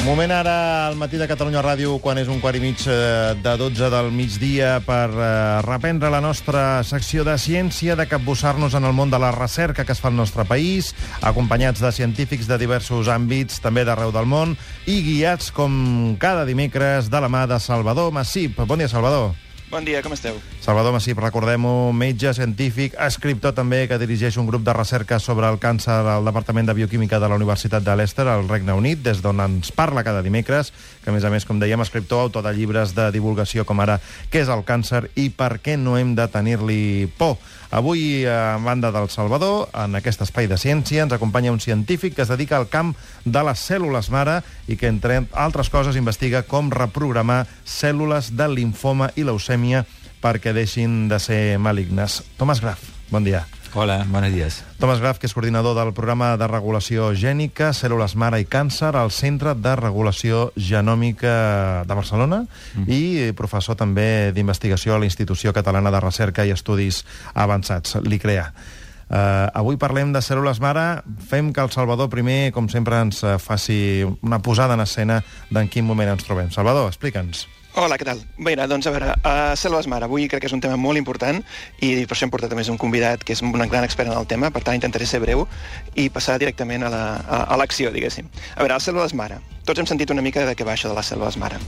Moment ara al matí de Catalunya Ràdio, quan és un quart i mig de 12 del migdia, per reprendre la nostra secció de ciència, de capbussar-nos en el món de la recerca que es fa al nostre país, acompanyats de científics de diversos àmbits, també d'arreu del món, i guiats, com cada dimecres, de la mà de Salvador Massip. Bon dia, Salvador. Bon dia, com esteu? Salvador Massip, recordem-ho, metge, científic, escriptor també, que dirigeix un grup de recerca sobre el càncer al Departament de Bioquímica de la Universitat de Leicester, al Regne Unit, des d'on ens parla cada dimecres, que a més, com dèiem, escriptor, autor de llibres de divulgació com ara Què és el càncer i per què no hem de tenir-li por. Avui, a banda del Salvador, en aquest espai de ciència, ens acompanya un científic que es dedica al camp de les cèl·lules mare i que, entre altres coses, investiga com reprogramar cèl·lules de limfoma i leucèmia perquè deixin de ser malignes. Tomàs Graf, bon dia. Hola, buenos días. Tomàs Graf, que és coordinador del programa de regulació gènica, cèl·lules mare i càncer al Centre de Regulació Genòmica de Barcelona i professor també d'investigació a la Institució Catalana de Recerca i Estudis Avançats, l'ICREA. Avui parlem de cèl·lules mare. Fem que el Salvador primer, com sempre, ens faci una posada en escena d'en quin moment ens trobem. Salvador, explica'ns. Hola, què tal? Bé, doncs, a veure, cèl·lules mare, avui crec que és un tema molt important i per això hem portat a més un convidat que és un gran expert en el tema, per tant intentaré ser breu i passar directament a l'acció, diguéssim. A veure, les cèl·lules mare. Tots hem sentit una mica de què va això de les cèl·lules mare.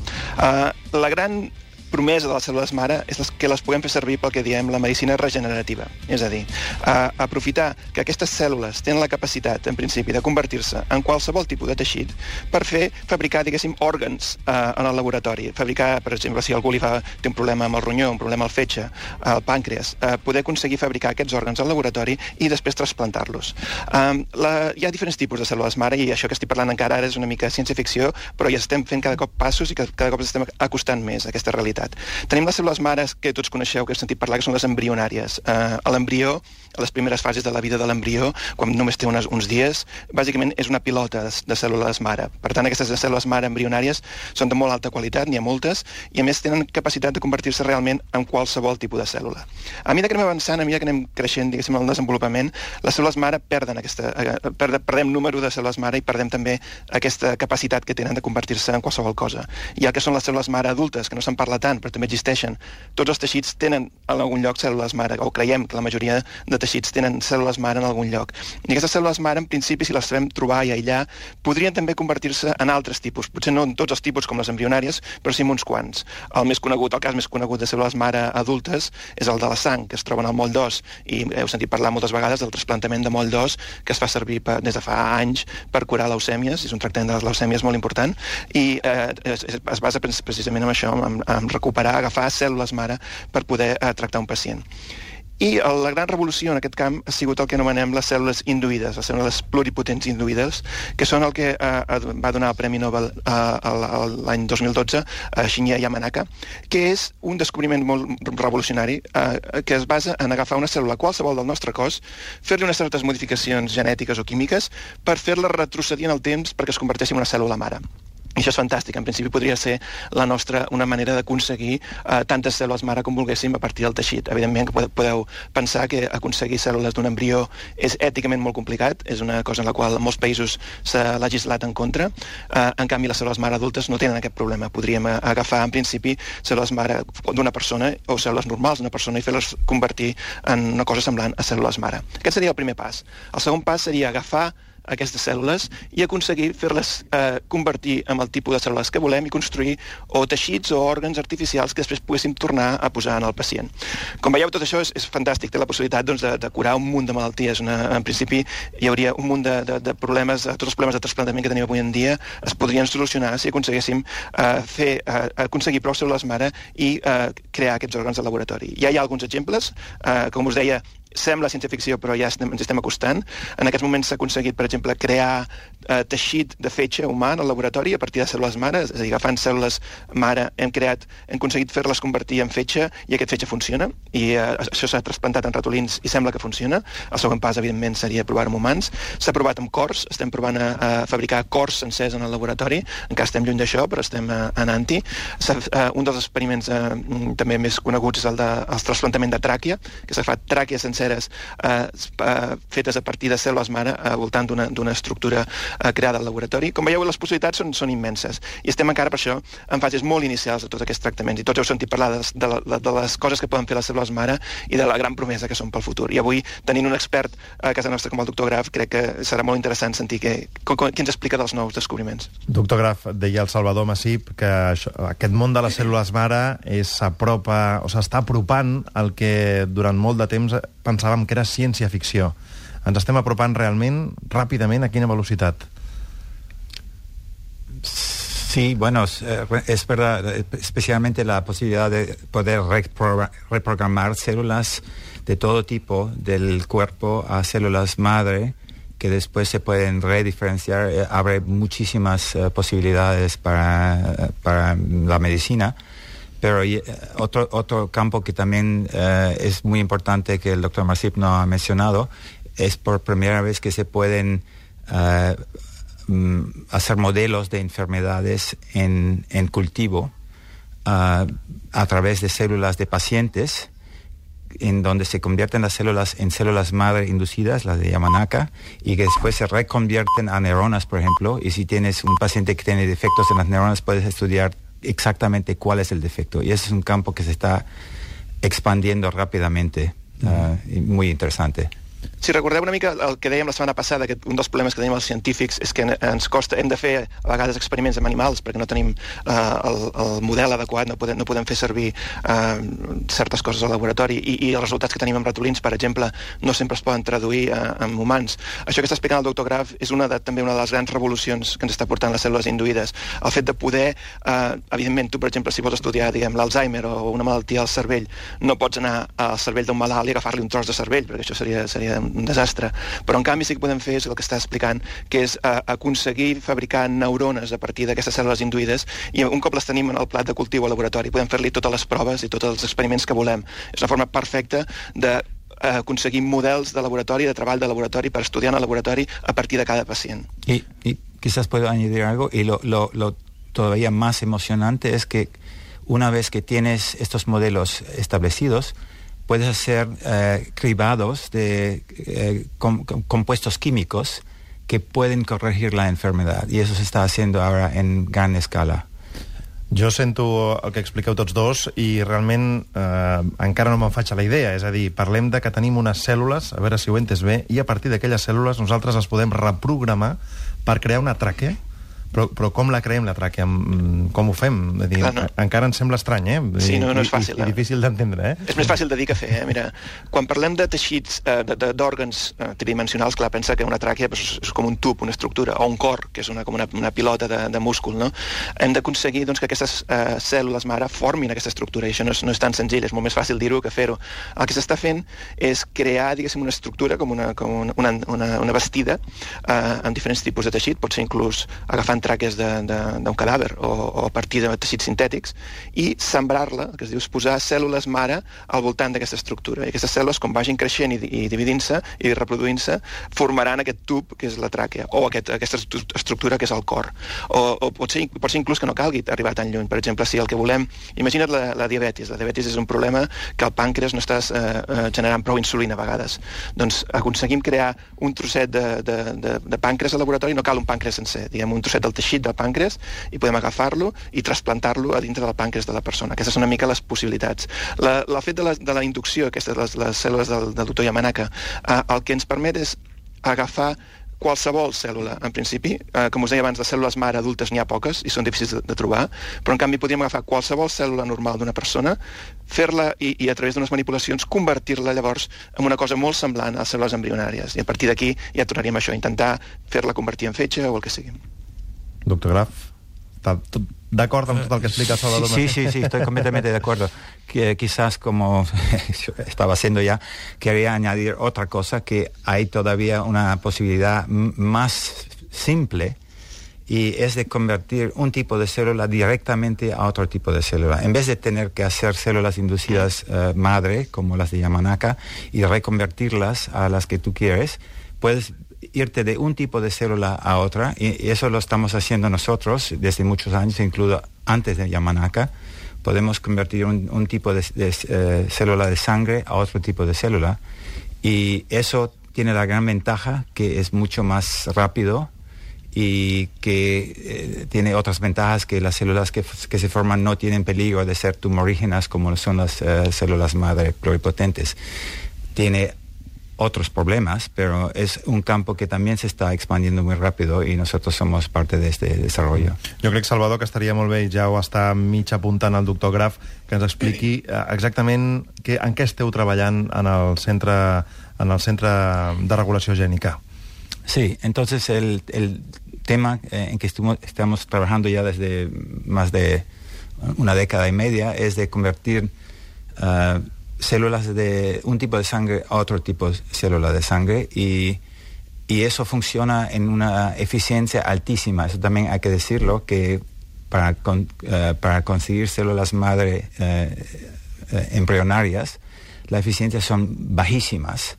La gran promesa de les cèl·lules mare és que les puguem fer servir pel que diem la medicina regenerativa. És a dir, aprofitar que aquestes cèl·lules tenen la capacitat, en principi, de convertir-se en qualsevol tipus de teixit per fabricar, diguéssim, òrgans en el laboratori. Fabricar, per exemple, si algú té un problema amb el ronyó, un problema al fetge, al pàncreas, poder aconseguir fabricar aquests òrgans al laboratori i després trasplantar-los. Hi ha diferents tipus de cèl·lules mare i això que estic parlant encara ara és una mica ciència-ficció, però ja estem fent cada cop passos i cada cop estem acostant més a aquesta realitat. Tenim les cèl·lules mares que tots coneixeu, que heu sentit parlar, que són les embrionàries. A l'embrió, a les primeres fases de la vida de l'embrió, quan només té uns dies, bàsicament és una pilota de cèl·lules mare. Per tant, aquestes cèl·lules mare embrionàries són de molt alta qualitat, n'hi ha moltes, i a més tenen capacitat de convertir-se realment en qualsevol tipus de cèl·lula. A mesura que anem avançant, a mesura que anem creixent, diguéssim, en el desenvolupament, les cèl·lules mare perdem número de cèl·lules mare i perdem també aquesta capacitat que tenen de convertir-se en qualsevol cosa. Hi ha el que són les cèl·lules mare adultes, que no se'n parla tant, però també existeixen. Tots els teixits tenen en algun lloc cèl·lules mare, o creiem que la majoria de teixits tenen cèl·lules mare en algun lloc. I aquestes cèl·lules mare, en principi, si les sabem trobar i aïllar, podrien també convertir-se en altres tipus. Potser no en tots els tipus com les embrionàries, però sí en uns quants. El cas més conegut de cèl·lules mare adultes és el de la sang, que es troben al moll d'os, i heu sentit parlar moltes vegades del trasplantament de moll d'os, que es fa servir des de fa anys per curar leucèmies, és un tractament de les leucèmies molt important, i es basa precisament en això, en recuperar, agafar cèl·lules mare per poder tractar un pacient. I la gran revolució en aquest camp ha sigut el que anomenem les cèl·lules induïdes, les cèl·lules pluripotents induïdes, que són el que va donar el Premi Nobel l'any 2012 a Shinya Yamanaka, que és un descobriment molt revolucionari que es basa en agafar una cèl·lula qualsevol del nostre cos, fer-li unes certes modificacions genètiques o químiques per fer-la retrocedir en el temps perquè es converteixi en una cèl·lula mare. I això és fantàstic. En principi podria ser una manera d'aconseguir tantes cèl·lules mare com volguéssim a partir del teixit. Evidentment que podeu pensar que aconseguir cèl·lules d'un embrió és èticament molt complicat, és una cosa en la qual molts països s'ha legislat en contra. En canvi, les cèl·lules mare adultes no tenen aquest problema. Podríem agafar, en principi, cèl·lules mare d'una persona o cèl·lules normals d'una persona i fer-les convertir en una cosa semblant a cèl·lules mare. Aquest seria el primer pas. El segon pas seria agafar aquestes cèl·lules i aconseguir fer-les convertir en el tipus de cèl·lules que volem i construir o teixits o òrgans artificials que després poguéssim tornar a posar en el pacient. Com veieu, tot això és fantàstic, té la possibilitat de curar un munt de malalties. En principi hi hauria un munt de problemes, tots els problemes de trasplantament que tenim avui en dia es podrien solucionar si aconseguéssim aconseguir prou cèl·lules mare i crear aquests òrgans de laboratori. Ja hi ha alguns exemples, com us deia, sembla ciència-ficció, però ja ens estem acostant. En aquests moments s'ha aconseguit, per exemple, crear teixit de fetge humà en el laboratori a partir de cèl·lules mare, és a dir, agafant cèl·lules mare hem aconseguit fer-les convertir en fetge i aquest fetge funciona, i això s'ha trasplantat en ratolins i sembla que funciona. El següent pas, evidentment, seria provar-ho amb humans. S'ha provat amb cors, estem provant a fabricar cors sencers en el laboratori, encara estem lluny d'això, però estem anant-hi. Un dels experiments també més coneguts és el trasplantament de tràquea, que s'ha fet tràquea sencera senceres fetes a partir de cèl·lules mare al voltant d'una estructura creada al laboratori. Com veieu, les possibilitats són immenses i estem encara per això en fases molt inicials de tots aquests tractaments i tots heu sentit parlar de les coses que poden fer les cèl·lules mare i de la gran promesa que són pel futur. I avui, tenint un expert a casa nostra com el doctor Graf, crec que serà molt interessant sentir què ens explica dels nous descobriments. Doctor Graf, deia el Salvador Massip que aquest món de les cèl·lules mare s'està apropant al que durant molt de temps pensàvem que era ciència-ficció. Ens estem apropant realment, ràpidament, a quina velocitat? Sí, bueno, es verdad, especialmente la posibilidad de poder reprogramar células de todo tipo del cuerpo a células madre que después se pueden rediferenciar, abre muchísimas posibilidades para la medicina. Pero otro campo que también es muy importante que el doctor Massip no ha mencionado es por primera vez que se pueden hacer modelos de enfermedades en cultivo a través de células de pacientes, en donde se convierten las células en células madre inducidas, las de Yamanaka, y que después se reconvierten a neuronas, por ejemplo, y si tienes un paciente que tiene defectos en las neuronas, puedes estudiar exactamente cuál es el defecto. Y ese es un campo que se está expandiendo rápidamente, y muy interesante. Si recordeu una mica el que dèiem la setmana passada, que un dels problemes que tenim els científics és que ens costa, hem de fer a vegades experiments amb animals perquè no tenim el model adequat, no podem fer servir certes coses al laboratori i els resultats que tenim amb ratolins, per exemple, no sempre es poden traduir en humans. Això que està explicant el doctor Graf és també una de les grans revolucions que ens està portant les cèl·lules induïdes. El fet de poder, evidentment, tu, per exemple, si vols estudiar, diguem, l'Alzheimer o una malaltia al cervell, no pots anar al cervell d'un malalt i agafar-li un tros de cervell, perquè això seria un desastre. Però en canvi sí que podem fer és el que està explicant, que és aconseguir fabricar neurones a partir d'aquestes cèl·lules induïdes i un cop les tenim en el plat de cultiu al laboratori podem fer-li totes les proves i tots els experiments que volem. És una forma perfecta d'aconseguir models de laboratori, de treball de laboratori per estudiar en el laboratori a partir de cada pacient. Y quizás puedo añadir algo, y lo todavía más emocionante es que una vez que tienes estos modelos establecidos, puedes hacer cribados de compuestos químicos que pueden corregir la enfermedad. Y eso se está haciendo ahora en gran escala. Jo sento el que expliqueu tots dos i realment encara no me'n faig a la idea. És a dir, parlem de que tenim unes cèl·lules, a veure si ho he entès bé, i a partir d'aquelles cèl·lules nosaltres les podem reprogramar per crear una tràquea. Però com la creem, la tràquea? Com ho fem? Dir, encara ens sembla estrany, eh? Sí, no és fàcil. I difícil d'entendre, eh? És més fàcil de dir que fer, eh? Mira, quan parlem de teixits, d'òrgans tridimensionals, clar, pensa que una tràquea és com un tub, una estructura, o un cor, que és com una pilota de múscul, no? Hem d'aconseguir que aquestes cèl·lules mare formin aquesta estructura, i això no és tan senzill, és molt més fàcil dir-ho que fer-ho. El que s'està fent és crear, diguéssim, una estructura, com una bastida, amb diferents tipus de teixit, pot ser inclús agafant tràquees d'un cadàver o a partir de teixits sintètics, i sembrar-la, el que es diu, és posar cèl·lules mare al voltant d'aquesta estructura. I aquestes cèl·lules, com vagin creixent i dividint-se i reproduint-se, formaran aquest tub, que és la tràquea, o aquesta estructura, que és el cor. O pot ser inclús que no calgui arribar tan lluny. Per exemple, si el que volem... Imagina't la diabetis. La diabetis és un problema que el pàncreas no estàs generant prou insulina a vegades. Doncs aconseguim crear un trosset de pàncreas al laboratori, no cal un pàncreas sencer, diguem, un trosset del teixit del pàncreas, i podem agafar-lo i trasplantar-lo a dintre del pàncreas de la persona. Aquestes són una mica les possibilitats. El fet de la inducció, aquestes les cèl·lules del doctor Yamanaka, el que ens permet és agafar qualsevol cèl·lula, en principi. Com us deia abans, les cèl·lules mare adultes n'hi ha poques i són difícils de trobar, però en canvi podríem agafar qualsevol cèl·lula normal d'una persona, fer-la i a través d'unes manipulacions convertir-la llavors en una cosa molt semblant a les cèl·lules embrionàries. I a partir d'aquí ja tornaríem a això, intentar fer-la convertir en fetge o el que sigui. Doctor Graf, ¿está de acuerdo con todo lo que explica Salvador? Sí, estoy completamente de acuerdo. Que quizás, como estaba haciendo ya, quería añadir otra cosa, que hay todavía una posibilidad más simple, y es de convertir un tipo de célula directamente a otro tipo de célula. En vez de tener que hacer células inducidas madre, como las de Yamanaka, y reconvertirlas a las que tú quieres, puedes irte de un tipo de célula a otra, y eso lo estamos haciendo nosotros desde muchos años, incluso antes de Yamanaka. Podemos convertir un tipo de célula de sangre a otro tipo de célula, Y eso tiene la gran ventaja que es mucho más rápido y que tiene otras ventajas, que las células que se forman no tienen peligro de ser tumorígenas como son las células madre pluripotentes. Tiene otros problemas, pero es un campo que también se està expandiendo muy rápido y nosotros somos parte de este desarrollo. Jo crec, Salvador, que estaria molt bé, ja ho està mig apuntant el doctor Graf, que ens expliqui exactament en què esteu treballant en el Centre de Regulació Gènica. Sí, entonces el tema en que estamos trabajando ya desde más de una década y media es de convertir células de un tipo de sangre a otro tipo de célula de sangre, y eso funciona en una eficiencia altísima. Eso también hay que decirlo, que para conseguir células madre embrionarias, la eficiencia son bajísimas.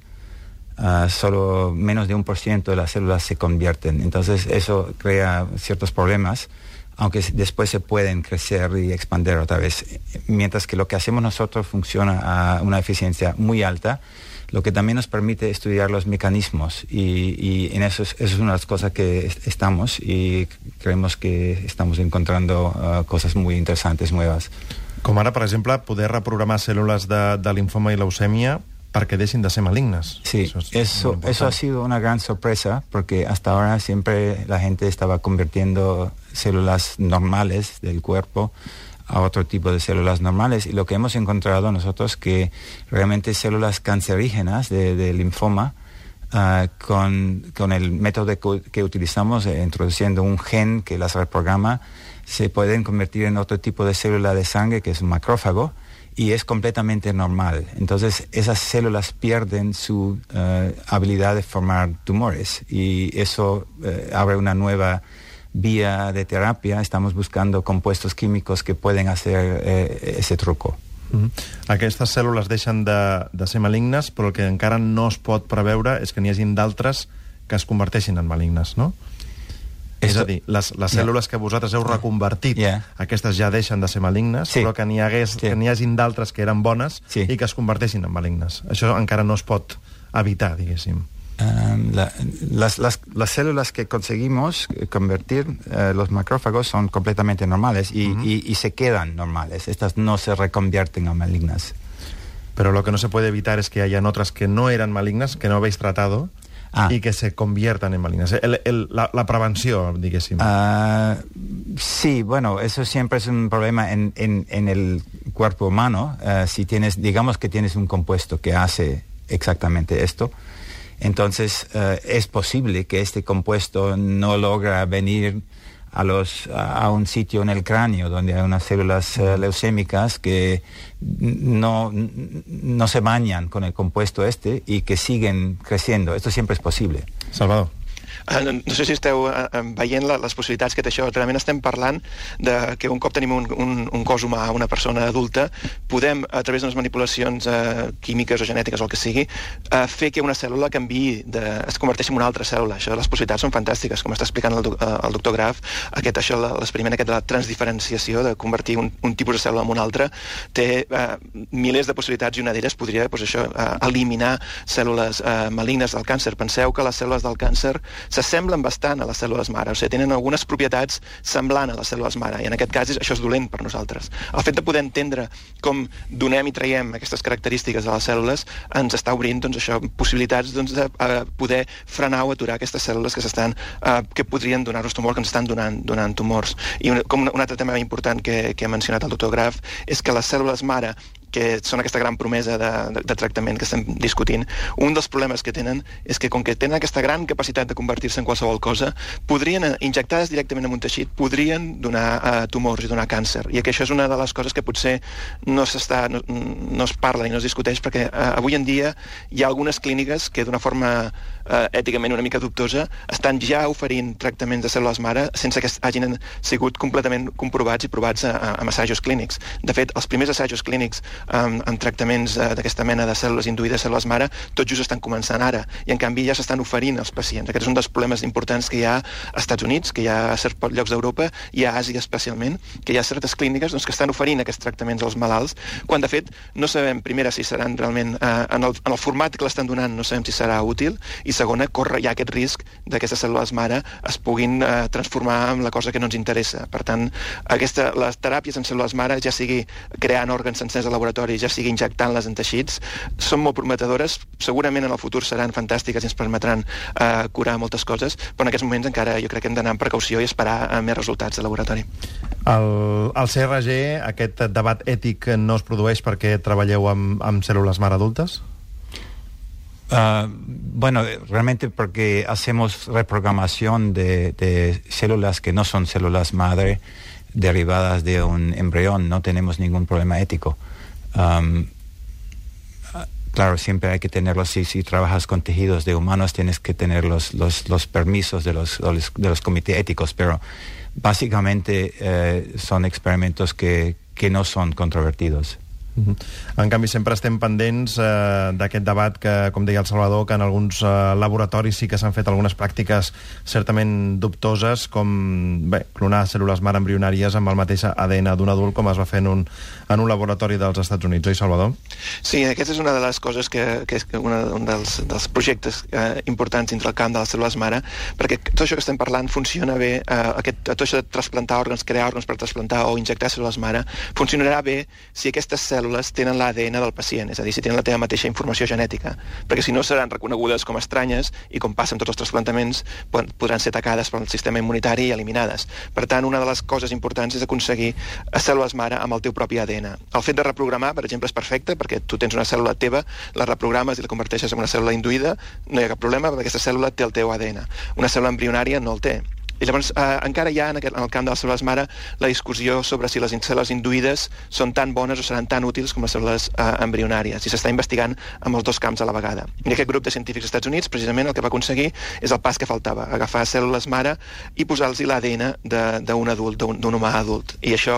Solo menos de 1% de las células se convierten. Entonces eso crea ciertos problemas, aunque después se pueden crecer y expandir otra vez. Mientras que lo que hacemos nosotros funciona a una eficiencia muy alta, lo que también nos permite estudiar los mecanismos, y en eso es una de las cosas que estamos, y creemos que estamos encontrando cosas muy interesantes, nuevas. Com ara, per exemple, poder reprogramar cèl·lules de linfoma i leucèmia perquè deixin de ser malignes. Sí, eso ha sido una gran sorpresa, porque hasta ahora siempre la gente estaba convirtiendo células normales del cuerpo a otro tipo de células normales, y lo que hemos encontrado nosotros que realmente células cancerígenas de linfoma, con el método que utilizamos, introduciendo un gen que las reprograma, se pueden convertir en otro tipo de célula de sangre, que es un macrófago, y es completamente normal. Entonces esas células pierden su habilidad de formar tumores, y eso abre una nueva vía de terapia. Estamos buscando compuestos químicos que pueden hacer ese truco. Aquestes cèl·lules deixen de ser malignes, però el que encara no es pot preveure és que n'hi hagin d'altres que es converteixin en malignes, no? És a dir, les cèl·lules que vosaltres heu reconvertit, aquestes ja deixen de ser malignes, però que n'hi hagin d'altres que eren bones i que es converteixin en malignes. Això encara no es pot evitar, diguéssim. Las células que conseguimos convertir, los macrófagos, son completamente normales y se quedan normales. Estas no se reconvierten a malignas. Pero lo que no se puede evitar es que hayan otras que no eran malignas, que no habéis tratado, y que se conviertan en malignas. La prevenció, diguéssim. Sí, bueno, eso siempre es un problema en el cuerpo humano. Si digamos que tienes un compuesto que hace exactamente esto, entonces es posible que este compuesto no logra venir a un sitio en el cráneo donde hay unas células leucémicas que no se bañan con el compuesto y que siguen creciendo. Esto siempre es posible. Salvador. No sé si esteu veient les possibilitats que té això. Realment estem parlant de que un cop tenim un cos humà, una persona adulta, podem, a través d'unes manipulacions químiques o genètiques o el que sigui, fer que una cèl·lula es converteixi en una altra cèl·lula. Això, les possibilitats són fantàstiques, com està explicant el doctor Graf. L'experiment de la transdiferenciació, de convertir un tipus de cèl·lula en una altra, té milers de possibilitats, i una d'elles podria eliminar cèl·lules malignes del càncer. Penseu que les cèl·lules del càncer s'assemblen bastant a les cèl·lules mare, o sigui, tenen algunes propietats semblant a les cèl·lules mare, i en aquest cas això és dolent per nosaltres. El fet de poder entendre com donem i traiem aquestes característiques de les cèl·lules ens està obrint possibilitats de poder frenar o aturar aquestes cèl·lules que podrien donar-nos tumors, que ens estan donant tumors. I un altre tema important que ha mencionat el doctor Graf és que les cèl·lules mare, que són aquesta gran promesa de tractament que estem discutint, un dels problemes que tenen és que, com que tenen aquesta gran capacitat de convertir-se en qualsevol cosa, injectades directament en un teixit, podrien donar tumors i donar càncer. I que això és una de les coses que potser no es parla i no es discuteix, perquè avui en dia hi ha algunes clíniques que, d'una forma èticament una mica dubtosa, estan ja oferint tractaments de cèl·lules mare sense que hagin sigut completament comprovats i provats amb assajos clínics. De fet, els primers assajos clínics amb tractaments d'aquesta mena de cèl·lules induïdes, cèl·lules mare, tot just estan començant ara, i en canvi ja s'estan oferint als pacients. Aquest és un dels problemes importants que hi ha als Estats Units, que hi ha a certs llocs d'Europa, i a Àsia especialment, que hi ha certes clíniques que estan oferint aquests tractaments als malalts, quan de fet no sabem, primera, si seran realment, en el format que l'estan donant no sabem si serà útil, i segona, corre ja aquest risc d'aquestes cèl·lules mare es puguin transformar en la cosa que no ens interessa. Per tant, les teràpies en cèl·lules mare, ja sigui creant òrgans sencers al laboratori, ja sigui injectant-les en teixits, són molt prometedores, segurament en el futur seran fantàstiques i ens permetran curar moltes coses, però en aquests moments encara jo crec que hem d'anar amb precaució i esperar més resultats de laboratori. Al CRG aquest debat ètic no es produeix perquè treballeu amb cèl·lules mare adultes? Bueno, realmente porque hacemos reprogramación de células que no son células madre derivadas de un embrión, no tenemos ningún problema ético. Claro, siempre hay que tenerlos, si trabajas con tejidos de humanos tienes que tener los permisos de los comités éticos, pero básicamente son experimentos que no son controvertidos. En canvi, sempre estem pendents d'aquest debat que, com deia el Salvador, que en alguns laboratoris sí que s'han fet algunes pràctiques certament dubtoses, com clonar cèl·lules mare embrionàries amb el mateix ADN d'un adult, com es va fer en un laboratori dels Estats Units, oi, Salvador? Sí, aquesta és una de les coses que és un dels projectes importants dintre el camp de les cèl·lules mare, perquè tot això que estem parlant funciona bé, tot això de trasplantar òrgans, crear òrgans per trasplantar o injectar cèl·lules mare, funcionarà bé si aquestes cèl·lules tenen l'ADN del pacient, és a dir, si tenen la teva mateixa informació genètica, perquè si no seran reconegudes com estranyes i com passa amb tots els trasplantaments podran ser atacades pel sistema immunitari i eliminades. Per tant, una de les coses importants és aconseguir cèl·lules mare amb el teu propi ADN. El fet de reprogramar, per exemple, és perfecte, perquè tu tens una cèl·lula teva, la reprogrames i la converteixes en una cèl·lula induïda, no hi ha cap problema, perquè aquesta cèl·lula té el teu ADN. Una cèl·lula embrionària no el té. I llavors encara hi ha en el camp de les cèl·lules mare la discussió sobre si les cèl·lules induïdes són tan bones o seran tan útils com les cèl·lules embrionàries, i s'està investigant amb els dos camps a la vegada. I aquest grup de científics als Estats Units precisament el que va aconseguir és el pas que faltava, agafar cèl·lules mare i posar-los l'ADN d'un adult, d'un humà adult. I això,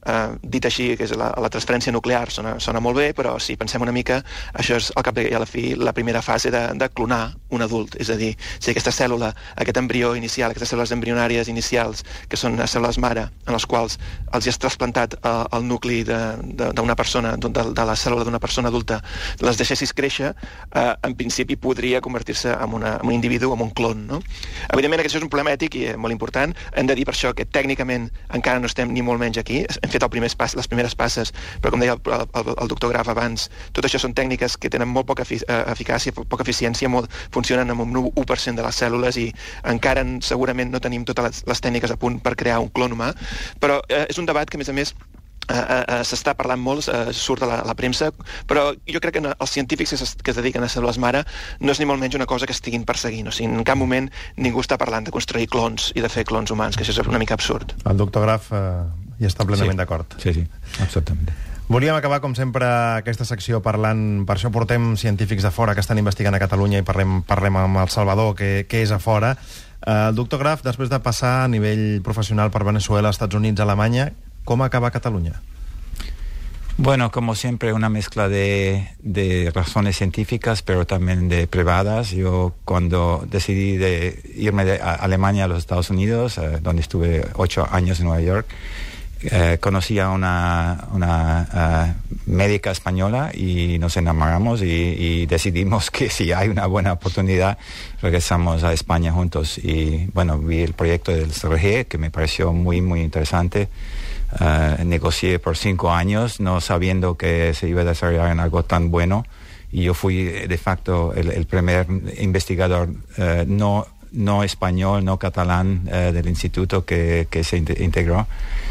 dit així, que és la transferència nuclear, sona molt bé, però si pensem una mica, això és al cap i a la fi la primera fase de clonar un adult, és a dir, si aquesta cèl·lula, aquest embrió inicial, aquestes cèl·lules embrionàries inicials, que són cèl·lules mare, en les quals els has trasplantat el nucli d'una persona, de la cèl·lula d'una persona adulta, les deixessis créixer, en principi podria convertir-se en un individu, en un clon, no? Evidentment, això és un problema ètic i molt important. Hem de dir per això que tècnicament encara no estem ni molt menys aquí. Hem fet les primeres passes, però com deia el doctor Graf abans, tot això són tècniques que tenen molt poca eficàcia, poca eficiència, funcionen amb un 1% de les cèl·lules i encara segurament no tenim totes les tècniques a punt per crear un clon humà, però és un debat que a més s'està parlant molt, surt a la premsa, però jo crec que els científics que es dediquen a cèl·lules mare no és ni molt menys una cosa que estiguin perseguint, o sigui, en cap moment ningú està parlant de construir clons i de fer clons humans, que això és una mica absurd. El doctor Graf hi està plenament d'acord. Sí, absolutament. Volíem acabar, com sempre, aquesta secció parlant, per això portem científics de fora que estan investigant a Catalunya i parlem amb el Salvador, que és a fora. El doctor Graf, després de passar a nivell professional per Venezuela, Estats Units, Alemanya, ¿cómo acaba Cataluña? Bueno, como siempre, una mezcla de razones científicas, pero también de privadas. Yo cuando decidí de irme de Alemania a los Estados Unidos, donde estuve 8 años en Nueva York, conocí a una médica española y nos enamoramos y decidimos que si hay una buena oportunidad regresamos a España juntos. Y bueno, vi el proyecto del CRG que me pareció muy, muy interesante. Negocié por 5 años no sabiendo que se iba a desarrollar en algo tan bueno, y yo fui de facto el primer investigador no español, no catalán del instituto que se integró.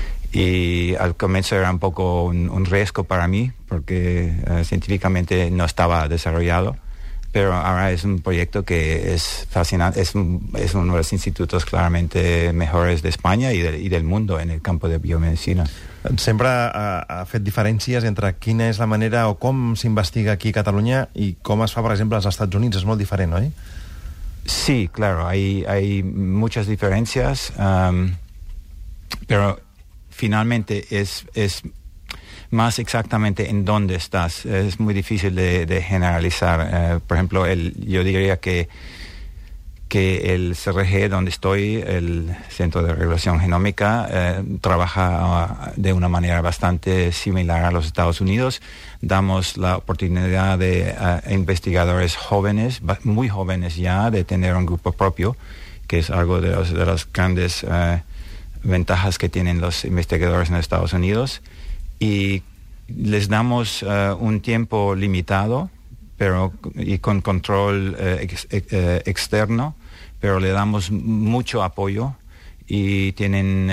Y al comienzo era un poco un riesgo para mí porque científicamente no estaba desarrollado, pero ahora es un proyecto que es fascinante, es uno de los institutos claramente mejores de España y del mundo en el campo de biomedicina. Sempre ha fet diferències entre quina és la manera o com s'investiga aquí a Catalunya i com es fa, per exemple, als Estats Units. És molt diferent, oi? Sí, claro, hay muchas diferencias, pero finalmente es más exactamente en dónde estás. Es muy difícil de generalizar. Por ejemplo, yo diría que el CRG, donde estoy, el Centro de Regulación Genómica, trabaja de una manera bastante similar a los Estados Unidos. Damos la oportunidad de investigadores jóvenes, muy jóvenes ya, de tener un grupo propio, que es algo de las grandes ventajas que tienen los investigadores en Estados Unidos. Y les damos un tiempo limitado, y con control externo, pero le damos mucho apoyo y tienen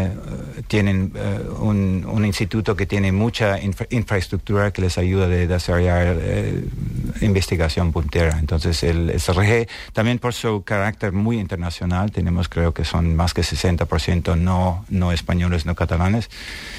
un instituto que tiene mucha infraestructura que les ayuda a desarrollar investigación puntera. Entonces el CRG, también por su carácter muy internacional, creo que son más que 60% no españoles, no catalanes,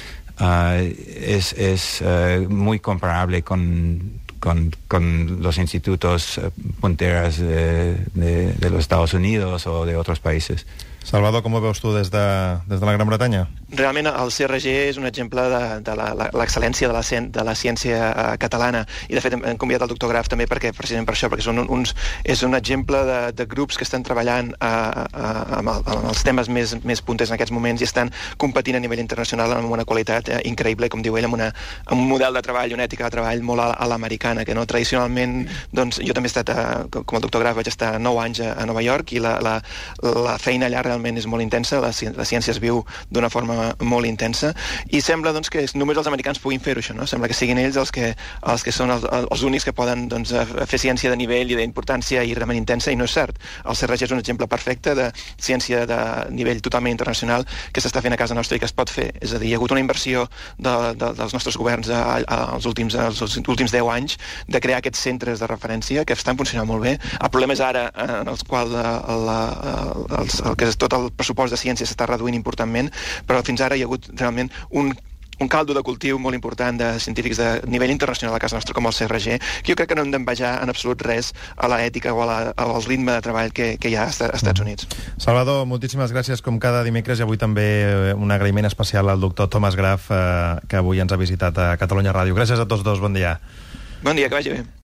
es muy comparable con los institutos punteras de los Estados Unidos o de otros países. Salvador, com ho veus tu des de la Gran Bretanya? Realment el CRG és un exemple de l'excel·lència de la ciència catalana, i de fet hem convidat el doctor Graf també precisament per això, perquè és un exemple de grups que estan treballant amb els temes més punters en aquests moments i estan competint a nivell internacional amb una qualitat increïble, com diu ell, amb un model de treball, una ètica de treball molt a l'americana, que no tradicionalment, doncs jo també he estat, com el doctor Graf, vaig estar 9 anys a Nova York, i la feina allà realment és molt intensa, la ciència es viu d'una forma molt intensa, i sembla doncs, que només els americans puguin fer-ho, això, no? Sembla que siguin ells els que són els únics que poden doncs, fer ciència de nivell i d'importància i realment intensa, i no és cert. El CRG és un exemple perfecte de ciència de nivell totalment internacional que s'està fent a casa nostra i que es pot fer. És a dir, hi ha hagut una inversió dels nostres governs els últims 10 anys de crear aquests centres de referència que estan funcionant molt bé. El problema és ara en els quals el que és tot el pressupost de ciència s'està reduint importantment, però fins ara hi ha hagut realment un caldo de cultiu molt important de científics de nivell internacional a casa nostra, com el CRG, que jo crec que no hem d'envejar en absolut res a l'ètica o al ritme de treball que hi ha als Estats Units. Salvador, moltíssimes gràcies com cada dimecres, i avui també un agraïment especial al doctor Tomàs Graf, que avui ens ha visitat a Catalunya Ràdio. Gràcies a tots dos, bon dia. Bon dia, que vagi bé.